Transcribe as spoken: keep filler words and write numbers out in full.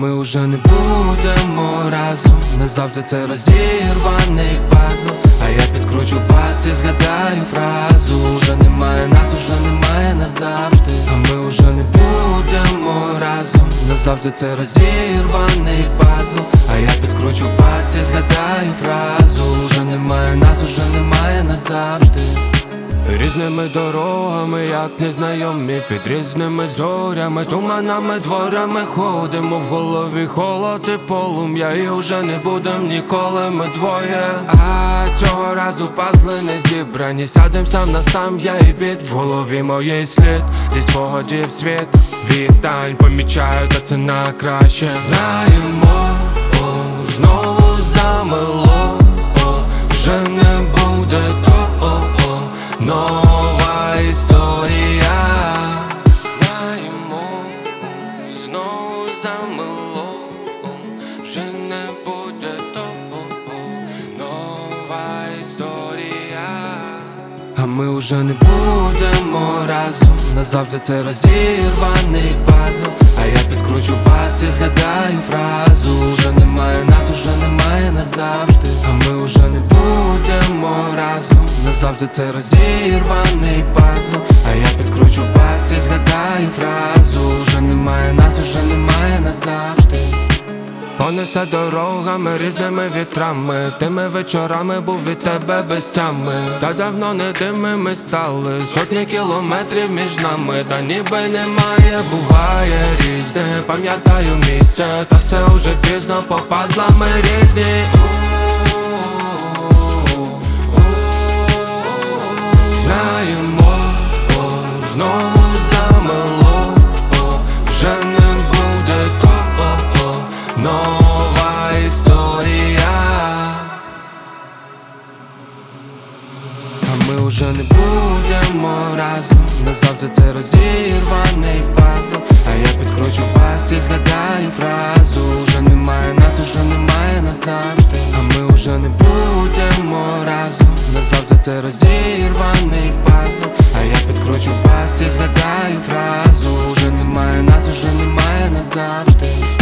ми уже не будемо разом. Назавжди це розірваний пазл. А я підкручу бас і згадаю фразу: уже немає нас, уже немає назавжди. А ми уже не будемо разом. Назавжди це розірваний пазл. А я підкручу бас і згадаю фразу: уже немає нас, уже немає назавжди. Різними дорогами, як незнайомі, під різними зорями, туманами, дворами ходимо. В голові холод і полум'я, і вже не будем ніколи ми двоє. А цього разу пазли не зібрані. Сядем сам на сам, я і біт. В голові моєї слід, зі спогадів світ. Відстань помічаю, та це на краще. Знаємо, о, знову замело, о, вже не буде того. Нова історія. Знаємо, знову замело, вже не буде того. Нова історія. А ми уже не будемо разом. Назавжди це розірваний пазл. А я підкручу бас і згадаю фразу: уже немає нас, уже немає назавжди. А ми уже не будемо разом. Назавжди це розірваний пазл. А я підкручу бас і згадаю фразу: уже немає нас, уже немає назавжди. Понесе дорогами, різними вітрами, тими вечорами був від тебе без тями. Та давно не тими ми стали, сотні кілометрів між нами. Та ніби немає, буває різне. Пам'ятаю місце, та все уже пізно, по пазлами різні. Знаємо, о, знову замело, о, вже не буде того. Нова історія. А ми уже не будемо разом. Назавжди це розірваний пазл. А я підкручу бас і згадаю фразу: уже немає нас, уже немає назавжди. А ми уже не будемо разом. Назавжди це розірваний пазл. А я підкручу бас і згадаю фразу: уже немає нас, уже немає назавжди.